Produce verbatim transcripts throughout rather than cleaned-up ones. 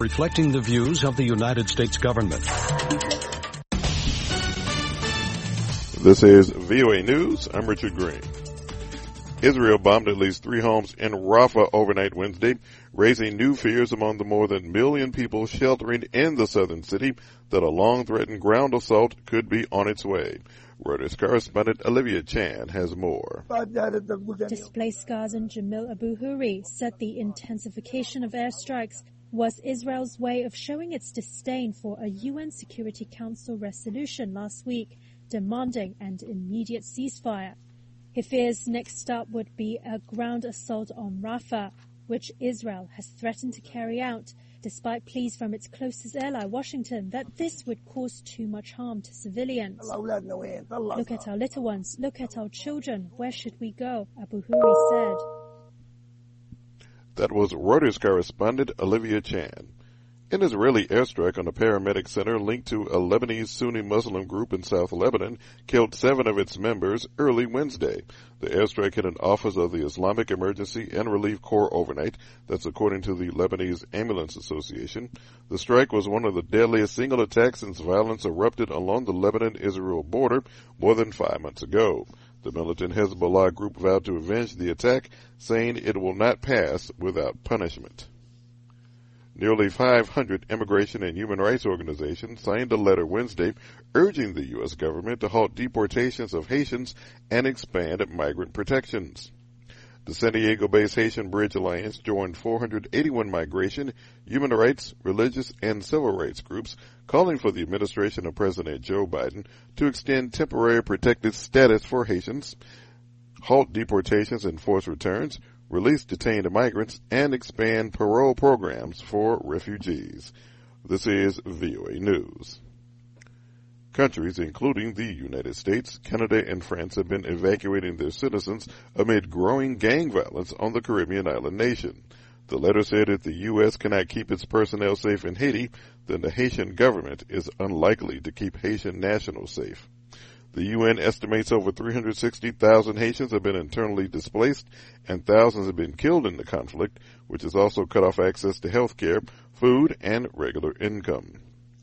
reflecting the views of the United States government. This is V O A News. I'm Richard Green. Israel bombed at least three homes in Rafah overnight Wednesday, raising new fears among the more than a million people sheltering in the southern city that a long-threatened ground assault could be on its way. Reuters correspondent Olivia Chan has more. Displaced Gazan Jamil Abu Huri said the intensification of airstrikes was Israel's way of showing its disdain for a U N Security Council resolution last week demanding an immediate ceasefire. He fears next stop would be a ground assault on Rafah, which Israel has threatened to carry out, despite pleas from its closest ally, Washington, that this would cause too much harm to civilians. Look at our little ones, look at our children, where should we go? Abu Huri said. That was Reuters correspondent Olivia Chan. An Israeli airstrike on a paramedic center linked to a Lebanese Sunni Muslim group in South Lebanon killed seven of its members early Wednesday. The airstrike hit an office of the Islamic Emergency and Relief Corps overnight. That's according to the Lebanese Ambulance Association. The strike was one of the deadliest single attacks since violence erupted along the Lebanon-Israel border more than five months ago. The militant Hezbollah group vowed to avenge the attack, saying it will not pass without punishment. Nearly five hundred immigration and human rights organizations signed a letter Wednesday urging the U S government to halt deportations of Haitians and expand migrant protections. The San Diego-based Haitian Bridge Alliance joined four hundred eighty-one migration, human rights, religious, and civil rights groups calling for the administration of President Joe Biden to extend temporary protected status for Haitians, halt deportations and forced returns, release detained migrants, and expand parole programs for refugees. This is V O A News. Countries, including the United States, Canada, and France, have been evacuating their citizens amid growing gang violence on the Caribbean island nation. The letter said if the U S cannot keep its personnel safe in Haiti, then the Haitian government is unlikely to keep Haitian nationals safe. The U N estimates over three hundred sixty thousand Haitians have been internally displaced and thousands have been killed in the conflict, which has also cut off access to health care, food, and regular income.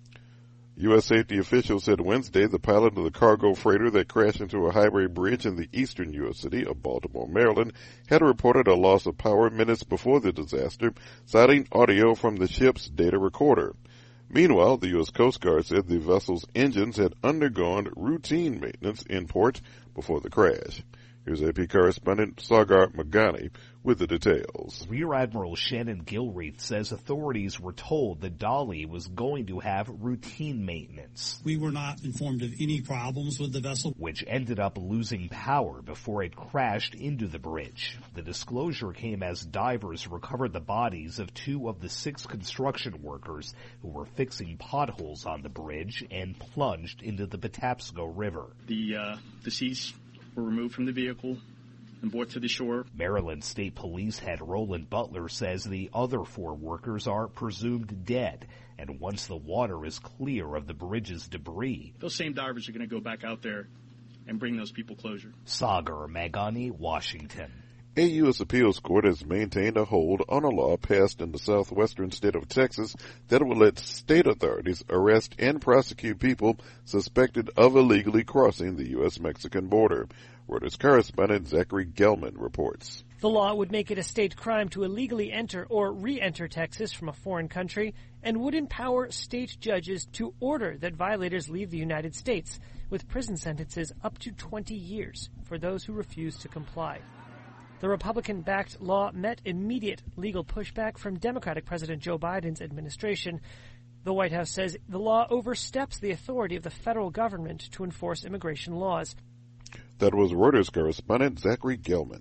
U S safety officials said Wednesday the pilot of the cargo freighter that crashed into a highway bridge in the eastern U S city of Baltimore, Maryland, had reported a loss of power minutes before the disaster, citing audio from the ship's data recorder. Meanwhile, the U S Coast Guard said the vessel's engines had undergone routine maintenance in port before the crash. Here's A P correspondent Sagar Magani with the details. Rear Admiral Shannon Gilreath says authorities were told that Dolly was going to have routine maintenance. We were not informed of any problems with the vessel, which ended up losing power before it crashed into the bridge. The disclosure came as divers recovered the bodies of two of the six construction workers who were fixing potholes on the bridge and plunged into the Patapsco River. The uh, deceased were removed from the vehicle and brought to the shore. Maryland State Police head Roland Butler says the other four workers are presumed dead, and once the water is clear of the bridge's debris, those same divers are going to go back out there and bring those people closure. Sagar Magani, Washington. A U S appeals court has maintained a hold on a law passed in the southwestern state of Texas that will let state authorities arrest and prosecute people suspected of illegally crossing the U S Mexican border. Reuters correspondent Zachary Gelman reports. The law would make it a state crime to illegally enter or re-enter Texas from a foreign country and would empower state judges to order that violators leave the United States, with prison sentences up to twenty years for those who refuse to comply. The Republican-backed law met immediate legal pushback from Democratic President Joe Biden's administration. The White House says the law oversteps the authority of the federal government to enforce immigration laws. That was Reuters correspondent Zachary Gelman.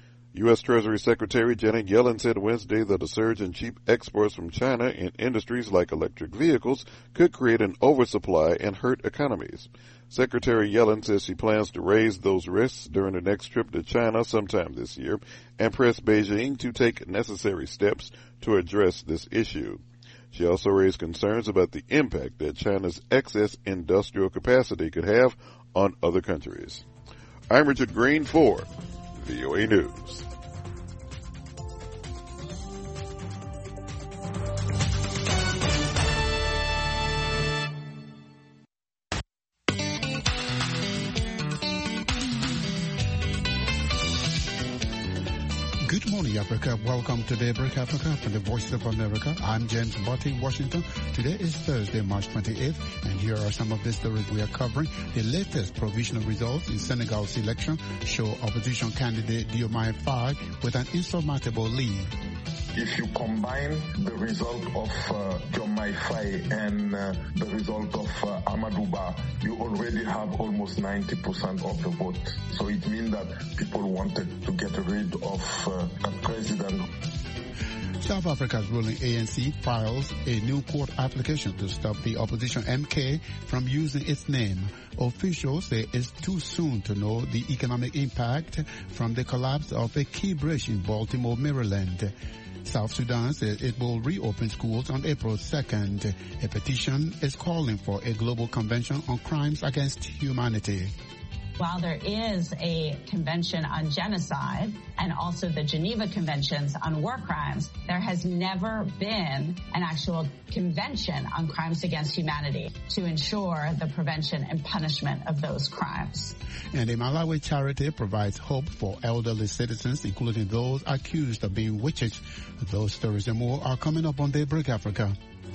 U S Treasury Secretary Janet Yellen said Wednesday that a surge in cheap exports from China in industries like electric vehicles could create an oversupply and hurt economies. Secretary Yellen says she plans to raise those risks during the next trip to China sometime this year and press Beijing to take necessary steps to address this issue. She also raised concerns about the impact that China's excess industrial capacity could have on other countries. I'm Richard Green for V O A News. morning, Africa. Welcome to Daybreak Africa from the Voice of America. I'm James Botti in Washington. Today is Thursday, March twenty-eighth, and here are some of the stories we are covering. The latest provisional results in Senegal's election show opposition candidate Diomaye Faye with an insurmountable lead. If you combine the result of uh, Diomaye Faye and uh, the result of uh, Amadou Ba, you already have almost ninety percent of the vote. So it means that people wanted to get rid of uh, a president. South Africa's ruling A N C files a new court application to stop the opposition M K from using its name. Officials say it's too soon to know the economic impact from the collapse of a key bridge in Baltimore, Maryland. South Sudan says it will reopen schools on April second. A petition is calling for a global convention on crimes against humanity. While there is a convention on genocide and also the Geneva Conventions on war crimes, there has never been an actual convention on crimes against humanity to ensure the prevention and punishment of those crimes. And a Malawi charity provides hope for elderly citizens, including those accused of being witches. Those stories and more are coming up on Daybreak Africa.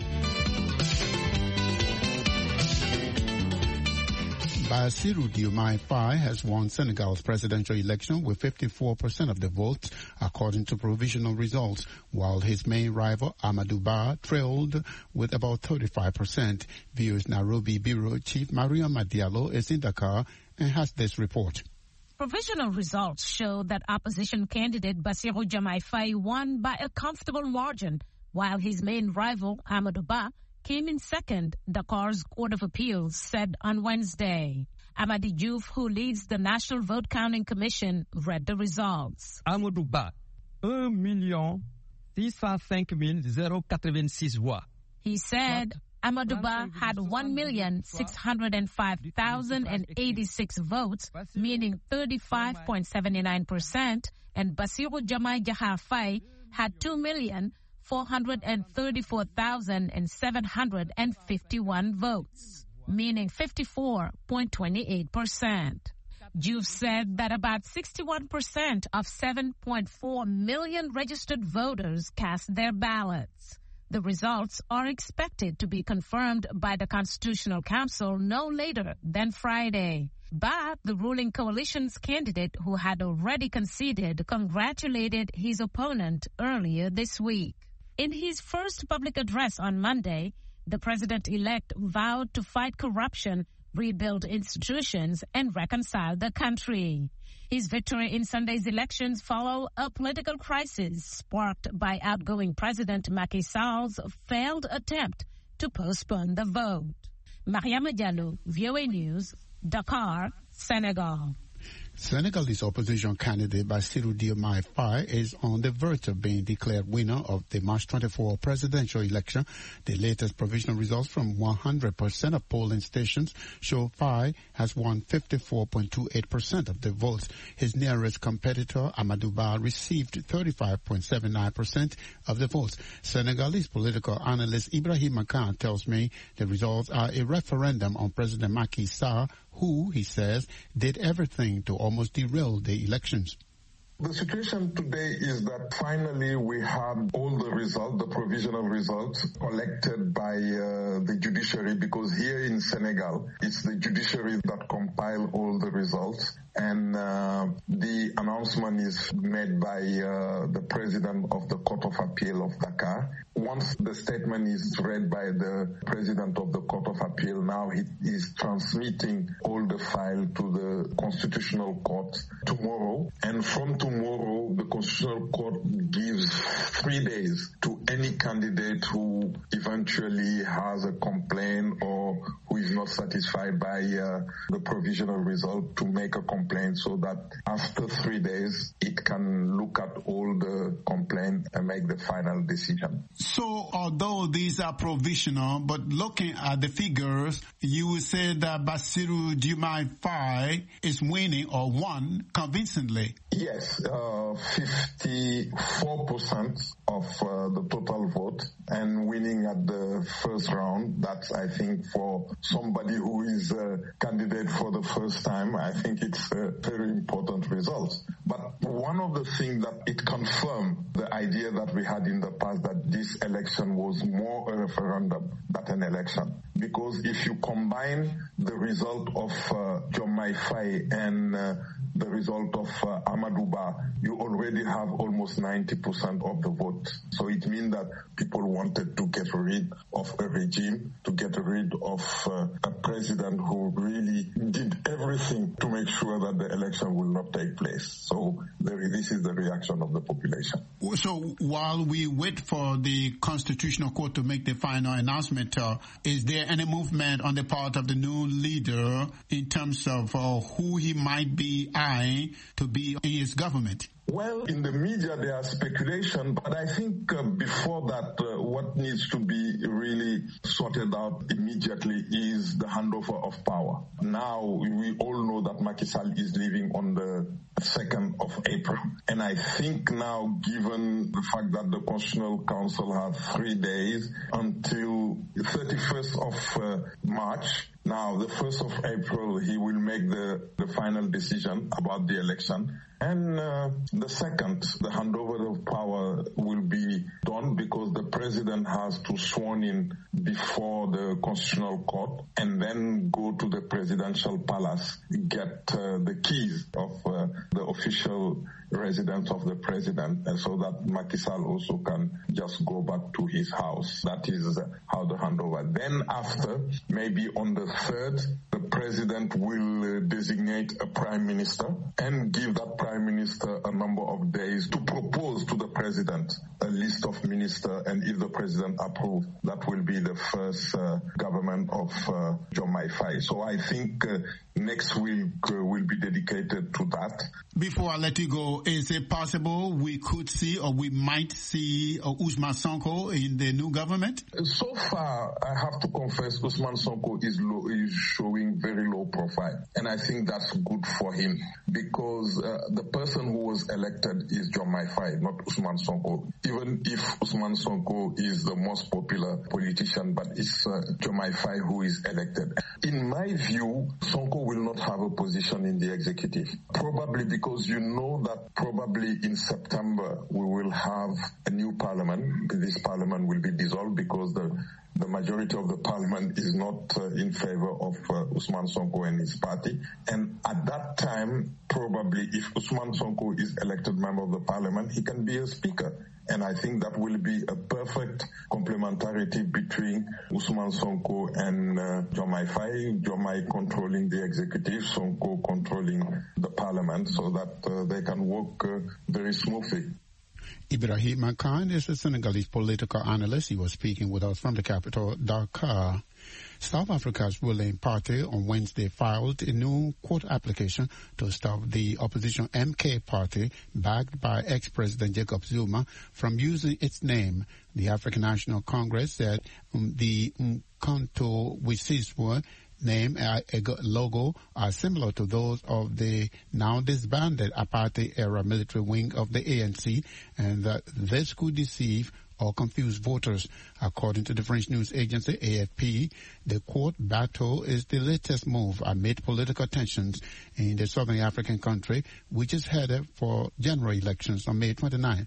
Bassirou Diomaye Faye has won Senegal's presidential election with fifty-four percent of the votes, according to provisional results, while his main rival, Amadou Ba, trailed with about thirty-five percent. V O's Nairobi Bureau Chief Mariama Diallo is in Dakar and has this report. Provisional results show that opposition candidate Bassirou Diomaye Faye won by a comfortable margin, while his main rival, Amadou Ba, came in second, Dakar's Court of Appeals said on Wednesday. Amadi Diouf, who leads the National Vote Counting Commission, read the results. Amadou Ba, one million six cent cinq mille quatre-vingt-six voix. He said Amadou Ba had one million six hundred five thousand eighty-six votes, meaning thirty-five point seven nine percent, and Bassirou Diomaye Diakhar Faye had two million four hundred thirty-four thousand seven hundred fifty-one votes, meaning fifty-four point two eight percent. Diouf said that about sixty-one percent of seven point four million registered voters cast their ballots. The results are expected to be confirmed by the Constitutional Council no later than Friday. But the ruling coalition's candidate, who had already conceded, congratulated his opponent earlier this week. In his first public address on Monday, the president-elect vowed to fight corruption, rebuild institutions, and reconcile the country. His victory in Sunday's elections follow a political crisis sparked by outgoing President Macky Sall's failed attempt to postpone the vote. Mariama Diallo, V O A News, Dakar, Senegal. Senegalese opposition candidate Bassirou Diomaye Faye is on the verge of being declared winner of the March twenty-fourth presidential election. The latest provisional results from one hundred percent of polling stations show Faye has won fifty-four point two eight percent of the votes. His nearest competitor, Amadou Ba, received thirty-five point seven nine percent of the votes. Senegalese political analyst Ibrahim Makan tells me the results are a referendum on President Macky Sall, who, he says, did everything to almost derail the elections. The situation today is that finally we have all the results, the provisional results, collected by uh, the judiciary, because here in Senegal, it's the judiciary that compile all the results. And uh, the announcement is made by uh, the president of the Court of Appeal of Dakar. Once the statement is read by the president of the Court of Appeal, now he is transmitting all the file to the Constitutional Court tomorrow. And from tomorrow, the Constitutional Court gives three days to any candidate who eventually has a complaint or who is not satisfied by uh, the provisional result to make a complaint. Complaint, so that after three days it can look at all the complaints and make the final decision. So although these are provisional, but looking at the figures, you would say that Bassirou Diomaye Faye is winning or won convincingly? Yes, uh, fifty-four percent of uh, the total vote, and winning at the first round. That's, I think, for somebody who is a candidate for the first time, I think it's a very important result. But one of the things that it confirmed the idea that we had in the past that this election was more a referendum than an election. Because if you combine the result of uh, Diomaye Faye and uh, the result of uh, Amadou Ba, you already have almost ninety percent of the vote. So it means that people wanted to get rid of a regime, to get rid of uh, a president who really did everything to make sure that the election will not take place. So there, this is the reaction of the population. So while we wait for the Constitutional Court to make the final announcement, uh, is there any movement on the part of the new leader in terms of uh, who he might be eyeing to be in his government? Well, in the media there are speculation, but I think uh, before that, uh, what needs to be really sorted out immediately is the handover of power. Now, we all know that Macky Sall is leaving on the second of April. And I think now, given the fact that the Constitutional Council has three days until the thirty-first of uh, March, now the first of April, he will make the, the final decision about the election. And uh, the second, the handover of power will be done because the president has to sworn in before the Constitutional Court and then go to the presidential palace, get uh, the keys of uh, the official residence of the president, and so that Macky Sall also can just go back to his house. That is how the handover. Then after, maybe on the third, the president will uh, designate a prime minister and give that prime minister a number of days to propose to the president a list of ministers, and if the president approves, that will be the first uh, government of uh, Diomaye Faye. So I think uh, next week uh, will be dedicated to that. Before I let you go, is it possible we could see or we might see uh, Ousmane Sonko in the new government? So far, I have to confess, Ousmane Sonko is, low, is showing very low profile. And I think that's good for him because uh, the person who was elected is Diomaye Faye, not Ousmane Sonko. Even if Ousmane Sonko is the most popular politician, but it's uh, Diomaye Faye who is elected. In my view, Sonko will not have a position in the executive. Probably because you know that probably in September we will have a new parliament. This parliament will be dissolved because the The majority of the parliament is not uh, in favor of uh, Ousmane Sonko and his party. And at that time, probably if Ousmane Sonko is elected member of the parliament, he can be a speaker. And I think that will be a perfect complementarity between Ousmane Sonko and uh, Diomaye Faye, Diomaye controlling the executive, Sonko controlling the parliament, so that uh, they can work uh, very smoothly. Ibrahim Makan is a Senegalese political analyst. He was speaking with us from the capital, Dakar. South Africa's ruling party on Wednesday filed a new court application to stop the opposition M K party, backed by ex-President Jacob Zuma, from using its name. The African National Congress said um, the Umkhonto weSizwe name and logo are similar to those of the now disbanded apartheid-era military wing of the A N C, and that this could deceive or confuse voters. According to the French news agency A F P, the court battle is the latest move amid political tensions in the southern African country, which is headed for general elections on May twenty-ninth.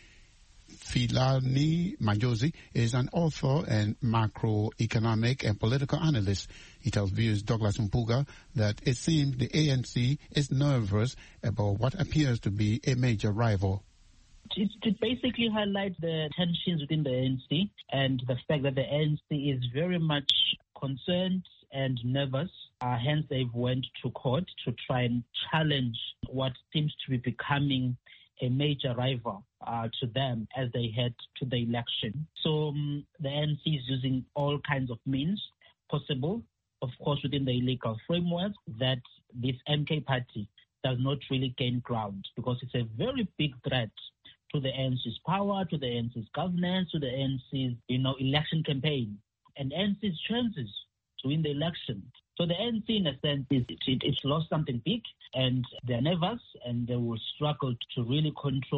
Filani Majosi is an author and macroeconomic and political analyst. He tells viewers Douglas Mpuga that it seems the A N C is nervous about what appears to be a major rival. It, it basically highlights the tensions within the A N C and the fact that the A N C is very much concerned and nervous. Uh, hence, they've went to court to try and challenge what seems to be becoming a major rival uh, to them as they head to the election. So um, the A N C is using all kinds of means possible, of course, within the legal framework, that this M K party does not really gain ground, because it's a very big threat to the A N C's power, to the A N C's governance, to the A N C's, you know, election campaign, and A N C's chances to win the election. So the A N C, in a sense, is, it, it's lost something big, and they're nervous, and they will struggle to really control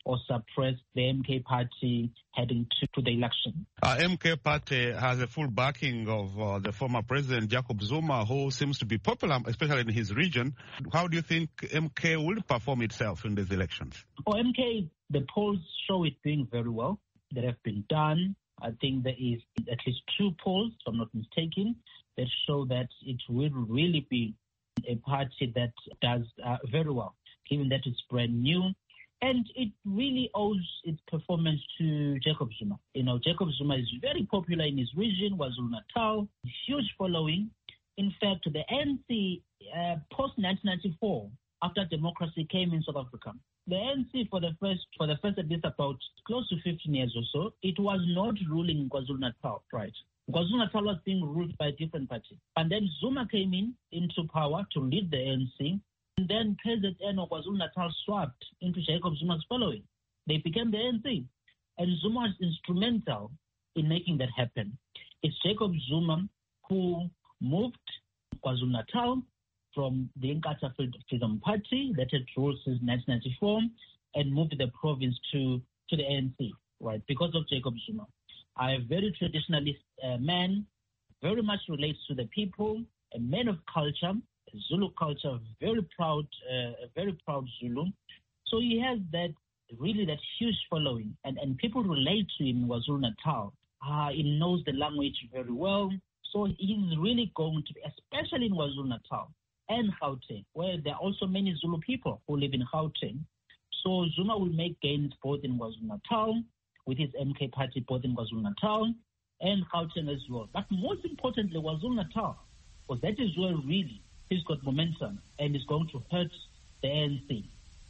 or suppress the M K party heading to, to the election. Uh, M K party has a full backing of uh, the former president Jacob Zuma, who seems to be popular, especially in his region. How do you think M K will perform itself in these elections? For M K, the polls show it doing very well. That have been done. I think there is at least two polls, if I'm not mistaken, that show that it will really be a party that does uh, very well, given that it's brand new. And it really owes its performance to Jacob Zuma. You know, Jacob Zuma is very popular in his region, KwaZulu-Natal, huge following. In fact, the N C, uh, post-nineteen ninety-four, after democracy came in South Africa, the N C for the first, for the first at least about close to fifteen years or so, it was not ruling in KwaZulu-Natal, right? KwaZulu-Natal was being ruled by a different party. And then Zuma came in into power to lead the N C. And then K Z N of KwaZulu-Natal swapped into Jacob Zuma's following. They became the N C. And Zuma was instrumental in making that happen. It's Jacob Zuma who moved KwaZulu-Natal from the Inkatha Freedom Party that had ruled since nineteen ninety-four and moved the province to, to the A N C, right, because of Jacob Zuma. A very traditionalist uh, man, very much relates to the people, a man of culture, Zulu culture, very proud, uh, very proud Zulu. So he has that, really that huge following, and, and people relate to him in KwaZulu-Natal. Uh, he knows the language very well, so he's really going to be, especially in KwaZulu-Natal and Gauteng, where there are also many Zulu people who live in Gauteng. So Zuma will make gains both in KwaZulu-Natal, with his M K party both in KwaZulu-Natal and Gauteng as well. But most importantly, KwaZulu-Natal, because that is where really he's got momentum and is going to hurt the A N C.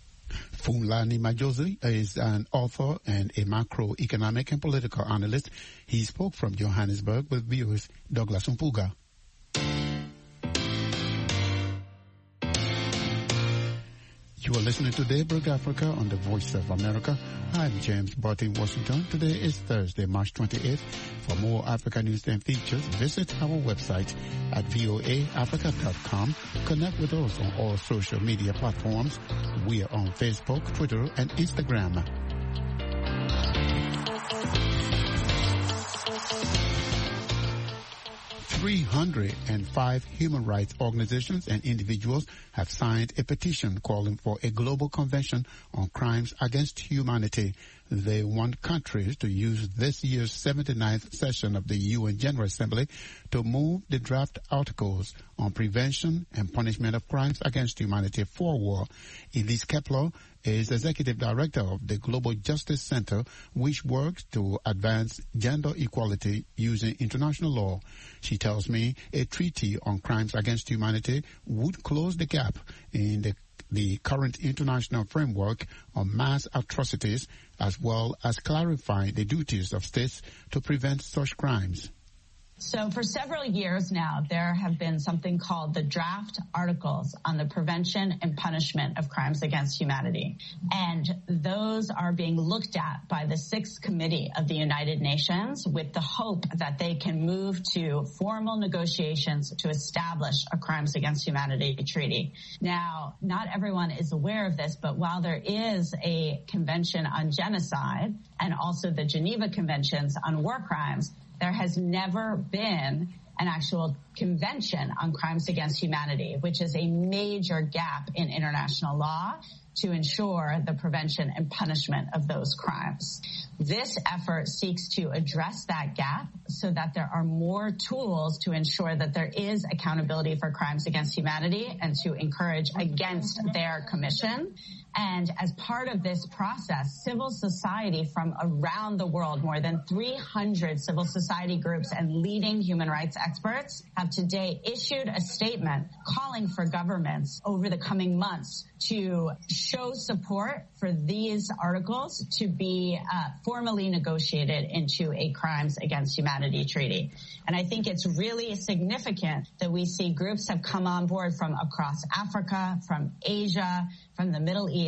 Phumlani Majosi is an author and a macroeconomic and political analyst. He spoke from Johannesburg with viewers Douglas Mpuga. You are listening to Daybreak Africa on the Voice of America. I'm James Bott in Washington. Today is Thursday, March twenty-eighth. For more Africa news and features, visit our website at voa africa dot com. Connect with us on all social media platforms. We are on Facebook, Twitter, and Instagram. three hundred five human rights organizations and individuals have signed a petition calling for a global convention on crimes against humanity. They want countries to use this year's seventy-ninth session of the U N General Assembly to move the draft articles on prevention and punishment of crimes against humanity forward. Elise Kepler is executive director of the Global Justice Center, which works to advance gender equality using international law. She tells me a treaty on crimes against humanity would close the gap in the the current international framework on mass atrocities, as well as clarifying the duties of states to prevent such crimes. So for several years now, there have been something called the draft articles on the prevention and punishment of crimes against humanity. And those are being looked at by the Sixth Committee of the United Nations with the hope that they can move to formal negotiations to establish a crimes against humanity treaty. Now, not everyone is aware of this, but while there is a convention on genocide and also the Geneva Conventions on war crimes, there has never been an actual convention on crimes against humanity, which is a major gap in international law to ensure the prevention and punishment of those crimes. This effort seeks to address that gap so that there are more tools to ensure that there is accountability for crimes against humanity and to encourage against their commission. And as part of this process, civil society from around the world, more than three hundred civil society groups and leading human rights experts have today issued a statement calling for governments over the coming months to show support for these articles to be uh, formally negotiated into a crimes against humanity treaty. And I think it's really significant that we see groups have come on board from across Africa, from Asia, from the Middle East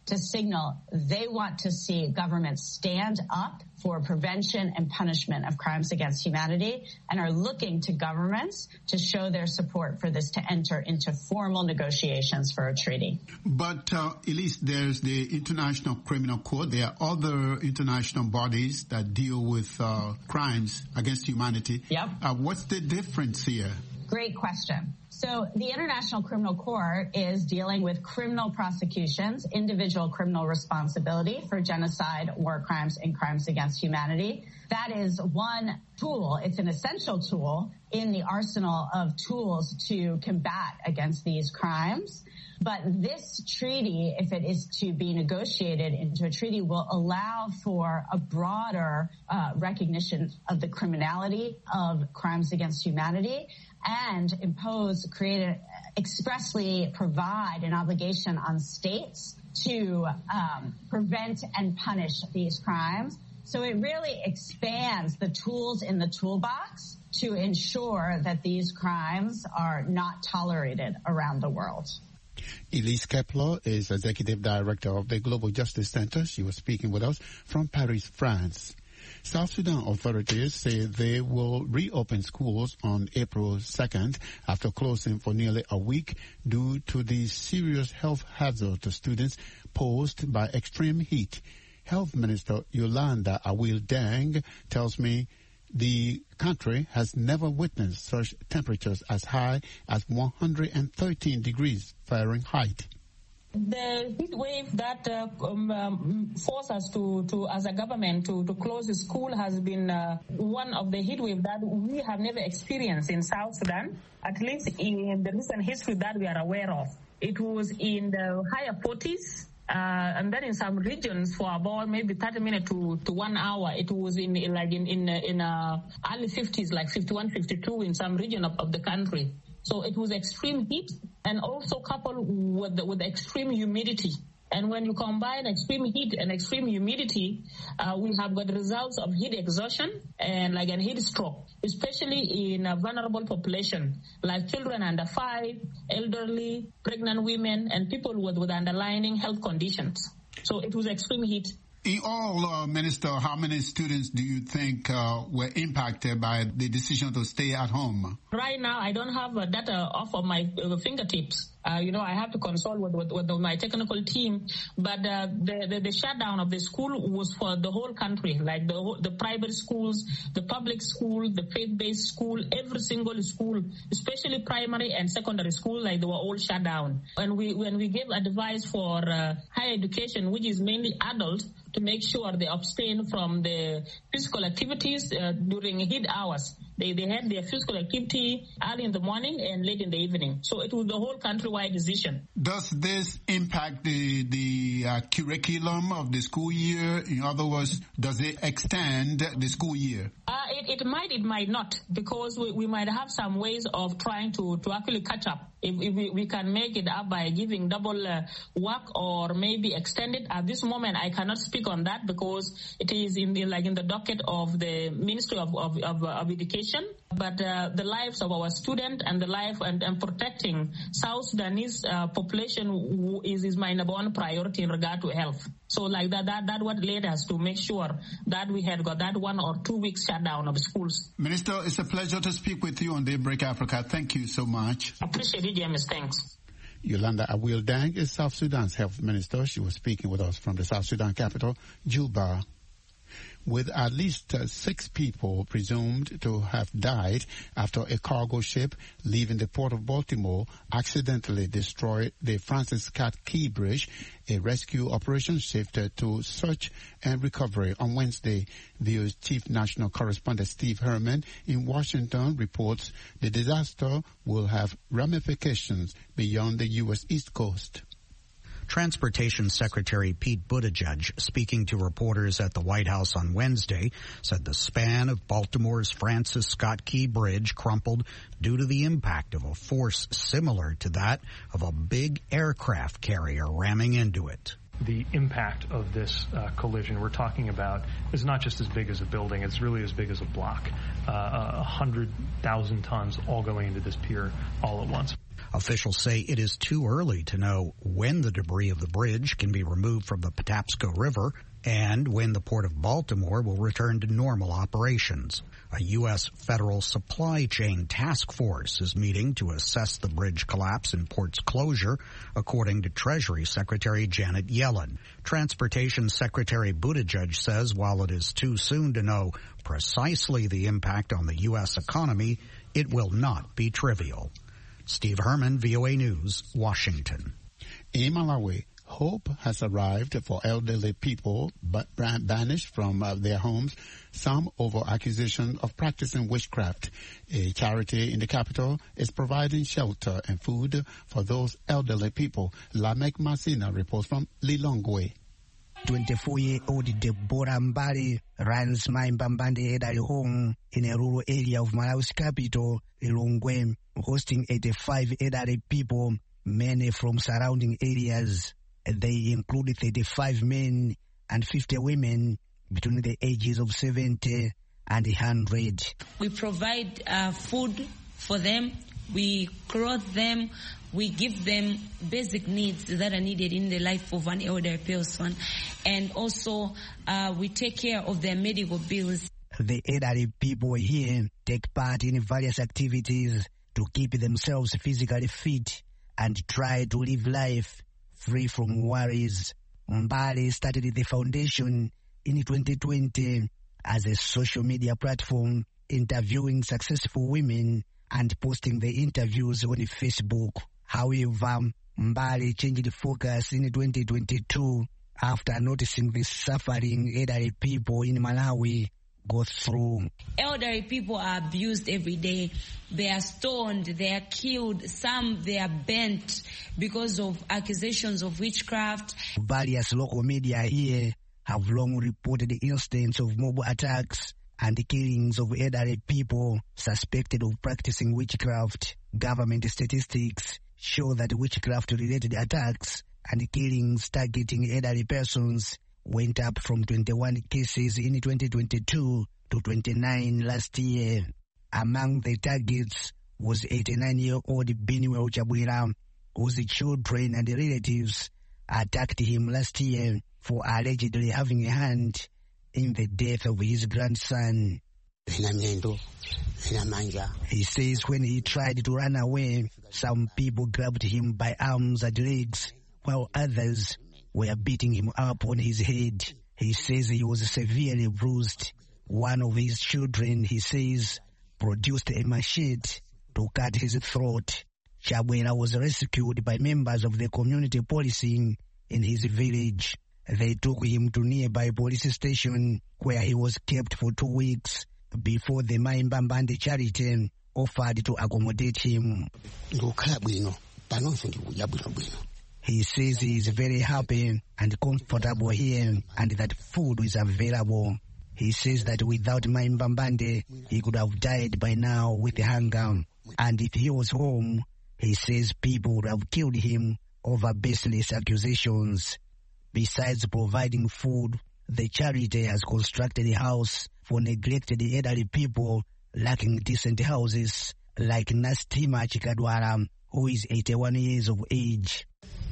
to signal they want to see governments stand up for prevention and punishment of crimes against humanity and are looking to governments to show their support for this to enter into formal negotiations for a treaty. But, uh, Elise, there's the International Criminal Court. There are other international bodies that deal with uh, crimes against humanity. Yep. Uh, what's the difference here? Great question. So the International Criminal Court is dealing with criminal prosecutions, individual criminal responsibility for genocide, war crimes, and crimes against humanity. That is one tool. It's an essential tool in the arsenal of tools to combat against these crimes. But this treaty, if it is to be negotiated into a treaty, will allow for a broader uh, recognition of the criminality of crimes against humanity and impose, create, a, expressly provide an obligation on states to um, prevent and punish these crimes. So it really expands the tools in the toolbox to ensure that these crimes are not tolerated around the world. Elise Kepler is Executive Director of the Global Justice Center. She was speaking with us from Paris, France. South Sudan authorities say they will reopen schools on April second after closing for nearly a week due to the serious health hazard to students posed by extreme heat. Health Minister Yolanda Awil-Deng tells me the country has never witnessed such temperatures as high as one hundred thirteen degrees Fahrenheit. The heat wave that uh, um, um, forced us to, to, as a government, to, to close the school has been uh, one of the heat waves that we have never experienced in South Sudan, at least in the recent history that we are aware of. It was in the higher forties. Uh, and then in some regions for about maybe thirty minutes to, to one hour, it was in, in like in in, in uh, early fifties, like fifty-one, fifty-two in some region of, of the country. So it was extreme heat and also coupled with the, with the extreme humidity. And when you combine extreme heat and extreme humidity, uh, we have got results of heat exhaustion and like a heat stroke, especially in a vulnerable population like children under five, elderly, pregnant women, and people with, with underlying health conditions. So it was extreme heat. In all, uh, Minister, how many students do you think uh, were impacted by the decision to stay at home? Right now, I don't have uh, data off of my uh, fingertips. Uh, you know, I have to consult with, with, with my technical team. But uh, the, the the shutdown of the school was for the whole country, like the the private schools, the public school, the faith-based school, every single school, especially primary and secondary school, like they were all shut down. And we when we gave advice for uh, higher education, which is mainly adult, to make sure they abstain from the physical activities uh, during heat hours. They they had their physical activity early in the morning and late in the evening. So it was the whole countrywide decision. Does this impact the the uh, curriculum of the school year? In other words, does it extend the school year? Uh, it, it might, it might not, because we, we might have some ways of trying to, to actually catch up. If, if we, we can make it up by giving double uh, work or maybe extend it. At this moment, I cannot speak on that because it is in the, like in the docket of the Ministry of, of, of, of Education. But uh, the lives of our students and the life and, and protecting South Sudanese uh, population is, is my number one priority in regard to health. So like that, that, that what led us to make sure that we had got that one or two weeks shutdown of schools. Minister, it's a pleasure to speak with you on Daybreak Africa. Thank you so much. Appreciate it, James. Thanks. Yolanda Awil-Deng is South Sudan's health minister. She was speaking with us from the South Sudan capital, Juba. With at least uh, six people presumed to have died after a cargo ship leaving the port of Baltimore accidentally destroyed the Francis Scott Key Bridge, a rescue operation shifted to search and recovery on Wednesday. V O's chief national correspondent Steve Herman in Washington reports the disaster will have ramifications beyond the U S East Coast. Transportation Secretary Pete Buttigieg, speaking to reporters at the White House on Wednesday, said the span of Baltimore's Francis Scott Key Bridge crumpled due to the impact of a force similar to that of a big aircraft carrier ramming into it. The impact of this uh, collision we're talking about is not just as big as a building, it's really as big as a block. Uh, a hundred thousand tons all going into this pier all at once. Officials say it is too early to know when the debris of the bridge can be removed from the Patapsco River and when the Port of Baltimore will return to normal operations. A U S federal supply chain task force is meeting to assess the bridge collapse and port's closure, according to Treasury Secretary Janet Yellen. Transportation Secretary Buttigieg says while it is too soon to know precisely the impact on the U S economy, it will not be trivial. Steve Herman, V O A News, Washington. In Malawi, hope has arrived for elderly people but banished from uh, their homes, some over accusation of practicing witchcraft. A charity in the capital is providing shelter and food for those elderly people. Lamek Masina reports from Lilongwe. twenty-four-year-old Deborah Mbali runs Maimba Mbande elderly home in a rural area of Malawi's capital, Lilongwe, hosting eighty-five elderly people, many from surrounding areas. They include thirty-five men and fifty women between the ages of seventy and one hundred. We provide uh, food for them, we clothe them, we give them basic needs that are needed in the life of an elderly person, and also uh, we take care of their medical bills. The elderly people here take part in various activities to keep themselves physically fit and try to live life free from worries. Mbali started the foundation in twenty twenty as a social media platform, interviewing successful women and posting the interviews on Facebook. However, Mbali changed focus in twenty twenty-two after noticing the suffering elderly people in Malawi go through. Elderly people are abused every day. They are stoned, they are killed, some they are burnt because of accusations of witchcraft. Various local media here have long reported incidents of mob attacks and killings of elderly people suspected of practicing witchcraft. Government statistics show that witchcraft-related attacks and killings targeting elderly persons went up from twenty-one cases in twenty twenty-two to twenty-nine last year. Among the targets was eighty-nine-year-old Biniwe Chabwira, whose children and relatives attacked him last year for allegedly having a hand in the death of his grandson. He says when he tried to run away, some people grabbed him by arms and legs, while others were beating him up on his head. He says he was severely bruised. One of his children, he says, produced a machete to cut his throat. Chabwera was rescued by members of the community policing in his village. They took him to nearby police station where he was kept for two weeks before the Maimba Mbande charity offered to accommodate him. He says he is very happy and comfortable here and that food is available. He says that without Maimba Mbande, he could have died by now with hunger. And if he was home, he says people would have killed him over baseless accusations. Besides providing food, the charity has constructed a house for neglected elderly people lacking decent houses, like Nastima Chikadwara, who is eighty-one years of age.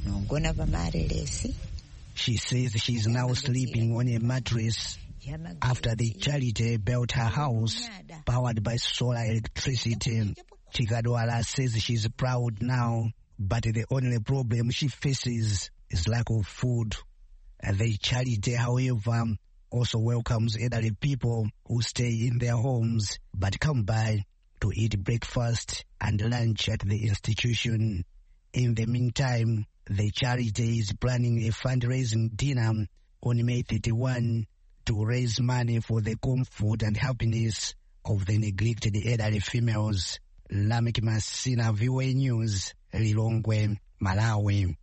She says she is now sleeping on a mattress after the charity built her house powered by solar electricity. Chikadwara says she is proud now, but the only problem she faces is lack of food. The charity, however, also welcomes elderly people who stay in their homes but come by to eat breakfast and lunch at the institution. In the meantime, the charity is planning a fundraising dinner on May thirty-first to raise money for the comfort and happiness of the neglected elderly females. Lamek Masina, V O A News, Lilongwe, Malawi.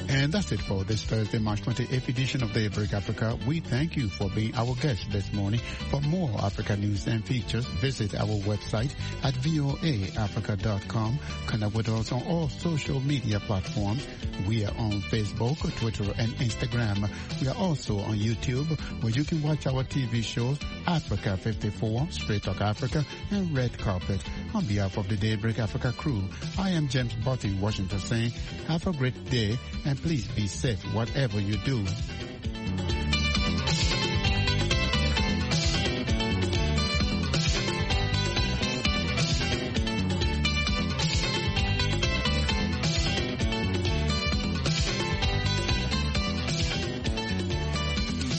And that's it for this Thursday, March twenty-eighth edition of Daybreak Africa. We thank you for being our guest this morning. For more Africa news and features, visit our website at voa africa dot com. Connect with us on all social media platforms. We are on Facebook, Twitter, and Instagram. We are also on YouTube, where you can watch our T V shows, Africa fifty-four, Straight Talk Africa, and Red Carpet. On behalf of the Daybreak Africa crew, I am James Bott in Washington saying, have a great day, and please be safe whatever you do.